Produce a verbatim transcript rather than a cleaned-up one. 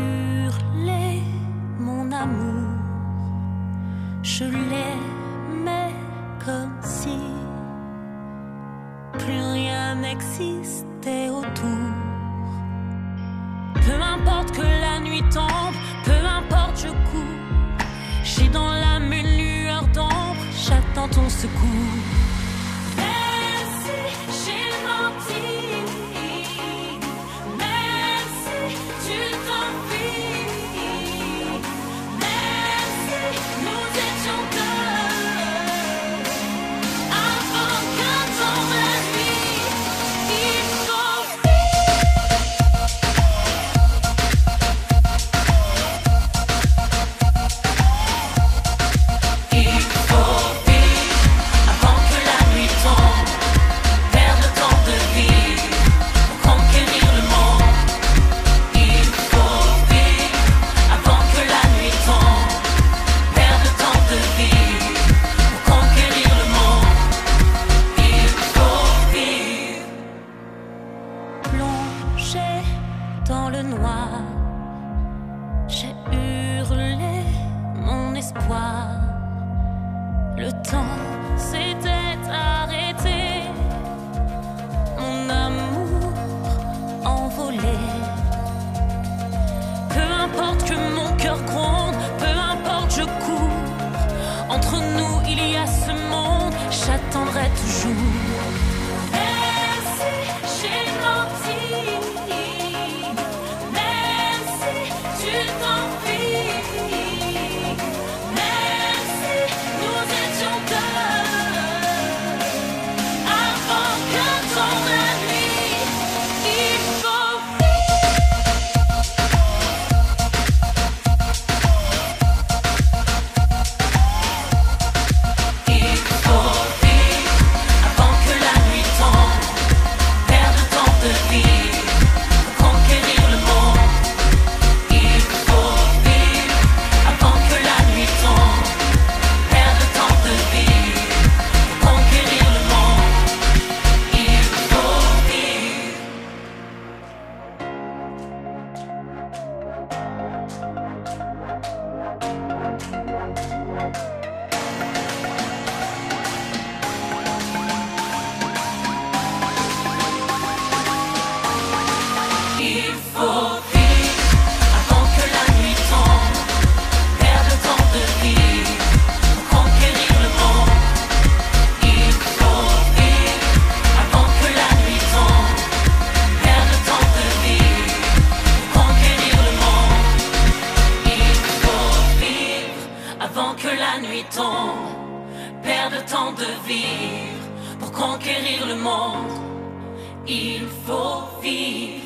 hurlé mon amour. Je l'aimais comme si plus rien n'existait autour. Peu importe que la nuit tombe, peu importe je cours. J'ai dans l'âme une lueur d'ombre, j'attends ton secours. Même si j'ai menti, même si tu t'enfuis, même si nous étions deux, avant que tombe la nuit, il faut dans le noir, j'ai hurlé mon espoir. Le temps s'était arrêté, mon amour envolé. Peu importe que mon cœur gronde, peu importe je cours. Entre nous il y a ce monde, j'attendrai toujours. Même si j'ai menti, tu t'enfuis, même si nous étions deux, avant que tombe la nuit, il faut il faut vivre avant que la nuit tombe, perdre tant de vie pour conquérir le monde. Il faut vivre avant que la nuit tombe, perdre tant de vie pour conquérir le monde. Il faut vivre avant que la nuit tombe, perdre tant de vie pour conquérir le monde. Il faut vivre avant que la nuit tombe, perdre tant de vivre pour conquérir le monde. Il faut vivre